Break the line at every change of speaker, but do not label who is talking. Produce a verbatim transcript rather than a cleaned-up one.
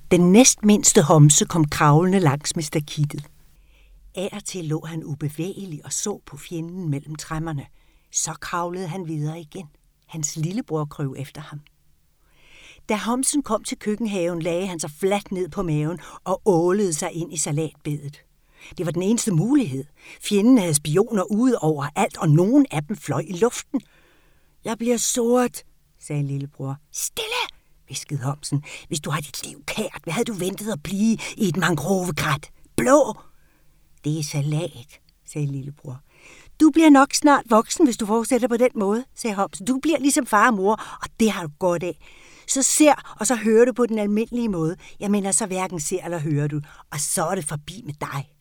Den næstmindste homse kom kravlende langs med stakittet. Af og til lå han ubevægelig og så på fjenden mellem træmmerne. Så kravlede han videre igen. Hans lillebror krøv efter ham. Da homsen kom til køkkenhaven, lagde han sig fladt ned på maven og ålede sig ind i salatbedet. Det var den eneste mulighed. Fjenden havde spioner ude over alt, og nogen af dem fløj i luften. Jeg bliver sort, sagde lillebror. Stille, hviskede homsen. Hvis du har dit liv kært, hvad havde du ventet at blive i et mangrovekrat? Blå! Det er salat, sagde lillebror. Du bliver nok snart voksen, hvis du fortsætter på den måde, sagde homsen. Du bliver ligesom far og mor, og det har du godt af. Så ser, og så hører du på den almindelige måde. Jeg mener, så hverken ser eller hører du, og så er det forbi med dig.